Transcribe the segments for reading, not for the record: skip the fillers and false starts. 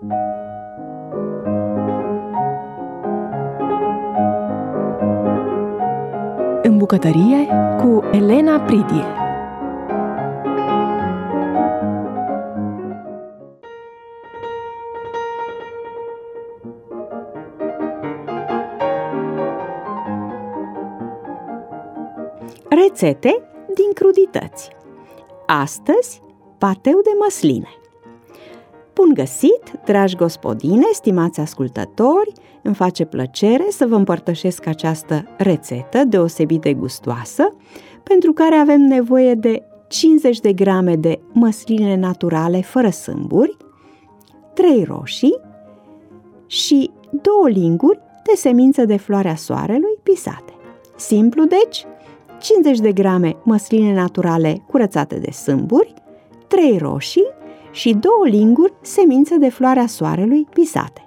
În bucătărie cu Elena Pridie. Rețete din crudități. Astăzi, pateu de măsline. Bun găsit, dragi gospodine, stimați ascultători! Îmi face plăcere să vă împărtășesc această rețetă deosebit de gustoasă, pentru care avem nevoie de 50 de grame de măsline naturale fără sâmburi, 3 roșii și 2 linguri de semințe de floarea soarelui pisate. Simplu, deci, 50 de grame măsline naturale curățate de sâmburi, 3 roșii și 2 linguri semințe de floarea soarelui pisate.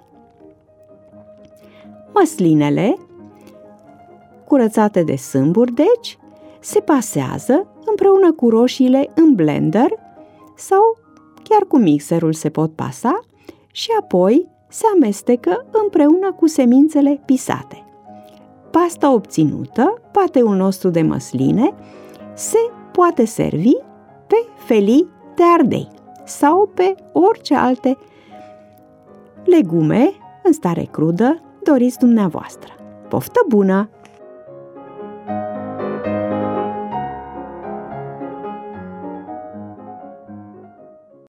Măslinele, curățate de sâmburi, deci, se pasează împreună cu roșiile în blender sau chiar cu mixerul se pot pasa și apoi se amestecă împreună cu semințele pisate. Pasta obținută, pateul nostru de măsline, se poate servi pe felii de ardei sau pe orice alte legume în stare crudă doriți dumneavoastră. Poftă bună!